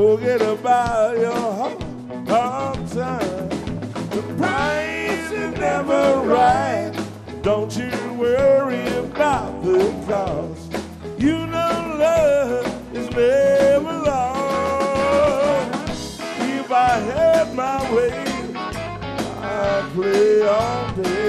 Forget about your hard time. The price is never right. Don't you worry about the cost. You know love is never lost. If I had my way, I'd play all day.